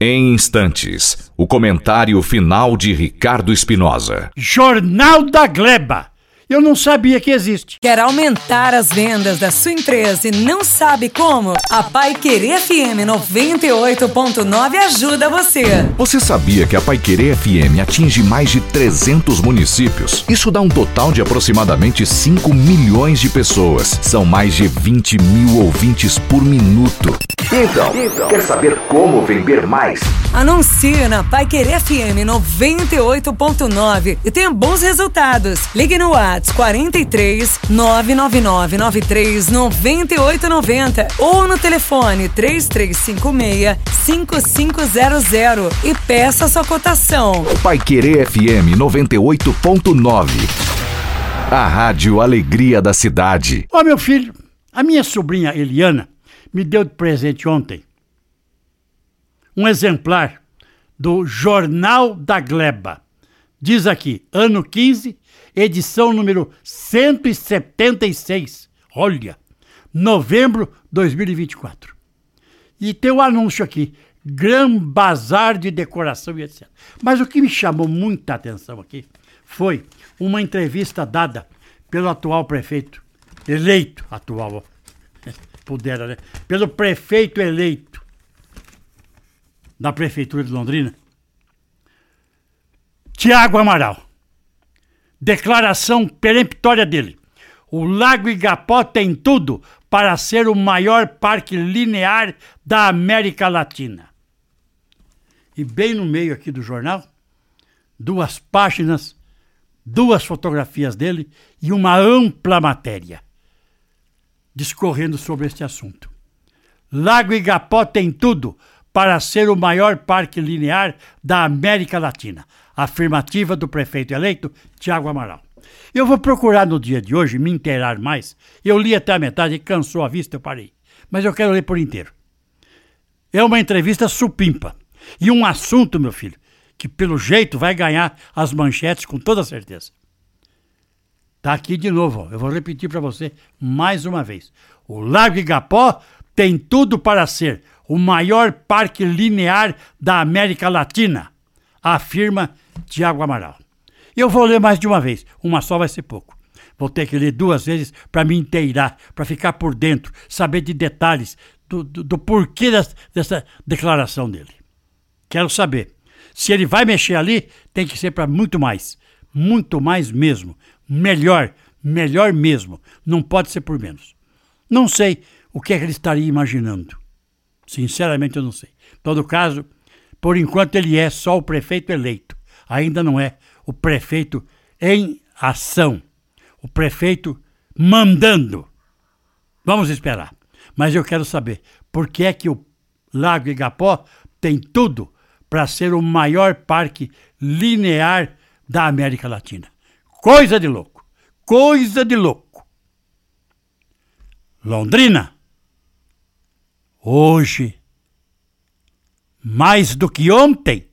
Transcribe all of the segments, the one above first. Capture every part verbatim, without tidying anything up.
Em instantes, o comentário final de Ricardo Espinosa. Jornal da Gleba. Eu não sabia que existe. Quer aumentar as vendas da sua empresa e não sabe como? A Paiquerê F M noventa e oito ponto nove ajuda você. Você sabia que a Paiquerê F M atinge mais de trezentos municípios? Isso dá um total de aproximadamente cinco milhões de pessoas. São mais de vinte mil ouvintes por minuto. Então, então, quer saber como vender mais? Anuncie na Paiquerê F M noventa e oito ponto nove e tenha bons resultados. Ligue no WhatsApp quarenta e três, nove nove nove nove três, nove oito nove zero ou no telefone três três cinco seis, cinco cinco zero zero e peça sua cotação. Paiquerê F M noventa e oito ponto nove. A Rádio Alegria da Cidade. Ó, meu filho, a minha sobrinha Eliana me deu de presente ontem um exemplar do Jornal da Gleba. Diz aqui, ano quinze, edição número cento e setenta e seis. Olha, novembro de dois mil e vinte e quatro. E tem um anúncio aqui, Gran Bazar de Decoração e etcétera. Mas o que me chamou muita atenção aqui foi uma entrevista dada pelo atual prefeito, eleito atual, pudera, né? Pelo prefeito eleito da Prefeitura de Londrina, Tiago Amaral. Declaração peremptória dele. O Lago Igapó tem tudo para ser o maior parque linear da América Latina. E bem no meio aqui do jornal, duas páginas, duas fotografias dele e uma ampla matéria discorrendo sobre este assunto. Lago Igapó tem tudo para ser o maior parque linear da América Latina. Afirmativa do prefeito eleito, Tiago Amaral. Eu vou procurar no dia de hoje me inteirar mais. Eu li até a metade e cansou a vista, eu parei. Mas eu quero ler por inteiro. É uma entrevista supimpa. E um assunto, meu filho, que pelo jeito vai ganhar as manchetes com toda certeza. Tá aqui de novo, ó. Eu vou repetir para você mais uma vez. O Lago Igapó tem tudo para ser o maior parque linear da América Latina, afirma Tiago Amaral. Eu vou ler mais de uma vez, uma só vai ser pouco. Vou ter que ler duas vezes para me inteirar, para ficar por dentro, saber de detalhes do, do, do porquê dessa, dessa declaração dele. Quero saber. Se ele vai mexer ali, tem que ser para muito mais. Muito mais mesmo. Melhor, melhor mesmo. Não pode ser por menos. Não sei o que é que ele estaria imaginando. Sinceramente, eu não sei. Em todo caso, por enquanto ele é só o prefeito eleito. Ainda não é o prefeito em ação. O prefeito mandando. Vamos esperar. Mas eu quero saber por que é que o Lago Igapó tem tudo para ser o maior parque linear da América Latina. Coisa de louco. Coisa de louco. Londrina. Hoje, mais do que ontem,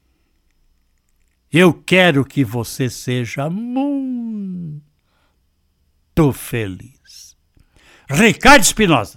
eu quero que você seja muito feliz. Ricardo Espinosa.